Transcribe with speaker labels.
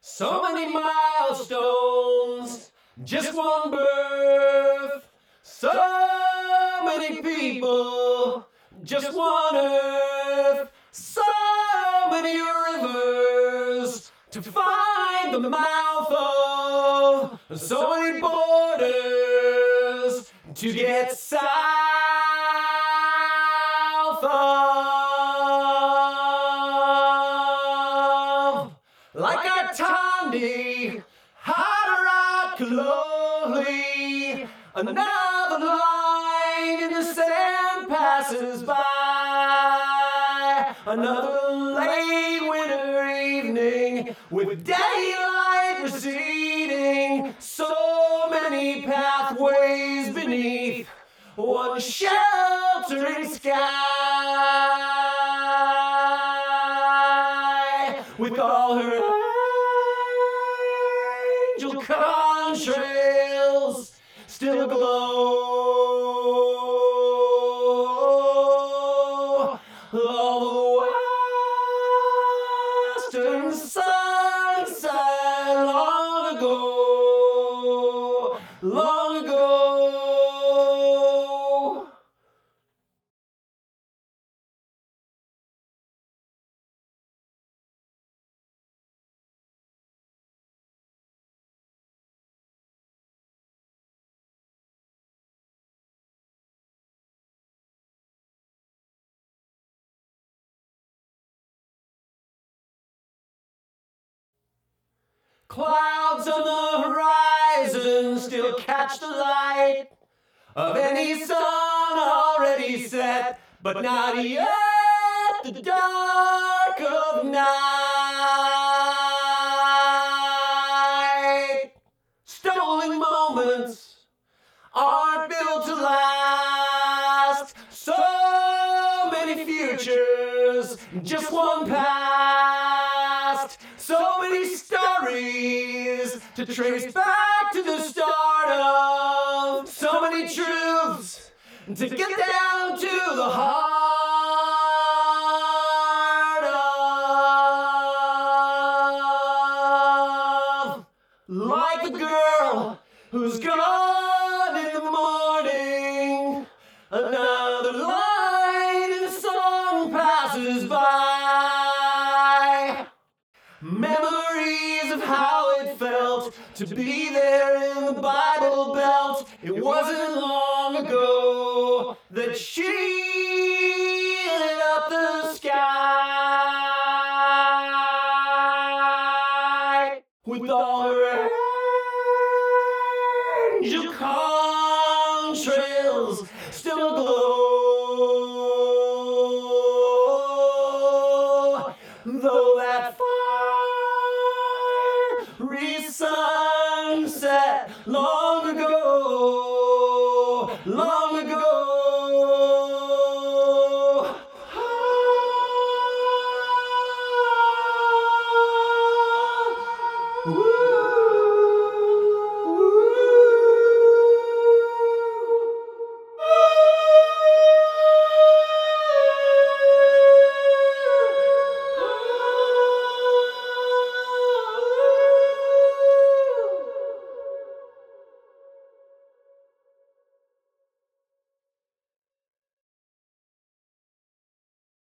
Speaker 1: So many milestones, just one birth. So many people, just one earth. So many rivers to find the mouth of. So many borders to get south of. Like a Tandy, Hadarat Kaloli, another line in the sand passes by. Another late winter evening with daylight receding. So many pathways beneath one sheltering sky. With all her angel contrails still aglow. All the western sunset long ago, long ago. Clouds on the horizon still catch the light of any sun already set, but not yet the dark of night. Stolen moments aren't built to last. So many futures, just one past. So many stories to trace back to the start of. So many truths to get down to the heart of. Like the girl who's gone in the morning, another line in the song passes by. Memories of how it felt to be there in the Bible Belt. It wasn't long ago that she lit up the sky with all her angel contrails still aglow. Though that fiery sunset long